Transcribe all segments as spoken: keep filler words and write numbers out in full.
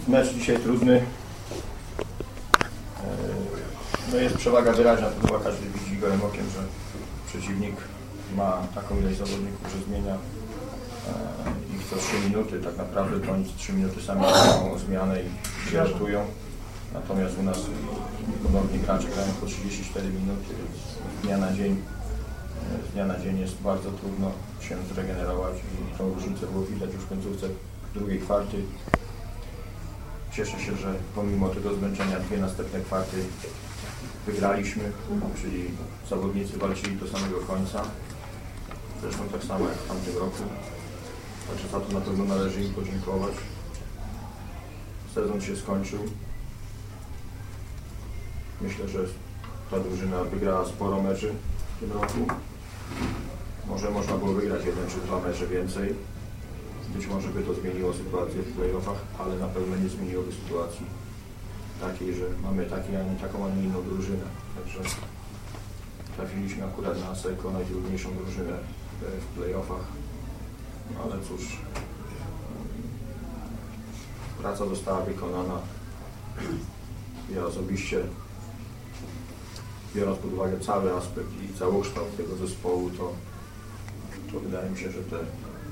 Mecz dzisiaj trudny. No jest przewaga wyraźna, to chyba każdy widzi gołym okiem, że przeciwnik ma taką ilość zawodników, że zmienia ich co trzy minuty. Tak naprawdę to oni co trzy minuty sami robią zmianę i się rotują. Natomiast u nas ponownie gracze grają po trzydzieści cztery minuty, z dnia na dzień. Z dnia na dzień jest bardzo trudno się zregenerować i tą różnicę było widać już w końcówce drugiej kwarty. Cieszę się, że pomimo tego zmęczenia dwie następne kwarty wygraliśmy, czyli zawodnicy walczyli do samego końca. Zresztą tak samo jak w tamtym roku. Także za to na pewno należy im podziękować. Sezon się skończył. Myślę, że ta drużyna wygrała sporo meczy w tym roku. Może można było wygrać jeden czy dwa mecze więcej. Być może by to zmieniło sytuację w play-offach, ale na pewno nie zmieniłoby sytuacji takiej, że mamy taki, a nie taką, a nie inną drużynę. Także trafiliśmy akurat na Asseco, najtrudniejszą drużynę w play-offach. Ale cóż, praca została wykonana. Ja osobiście, biorąc pod uwagę cały aspekt i całokształt tego zespołu, to, to wydaje mi się, że te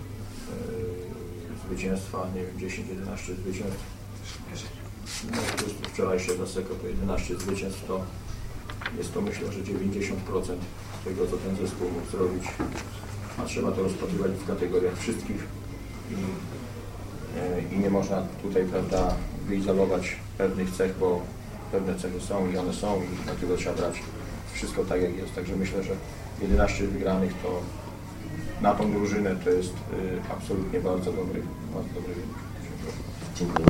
Yy, zwycięstwa, nie wiem, dziesięć jedenaście zwycięstw, no, plus wczorajsze do Asseco to jedenaście zwycięstw, to jest to, myślę, że dziewięćdziesiąt procent tego, co ten zespół mógł zrobić, a trzeba to rozpatrywać w kategoriach wszystkich i, yy, i nie można tutaj, prawda, wyizolować pewnych cech, bo pewne cechy są i one są i dlatego trzeba brać wszystko tak, jak jest. Także myślę, że jedenaście wygranych to na tą drużynę to jest y, absolutnie bardzo dobry, bardzo dobry wynik. Dziękuję.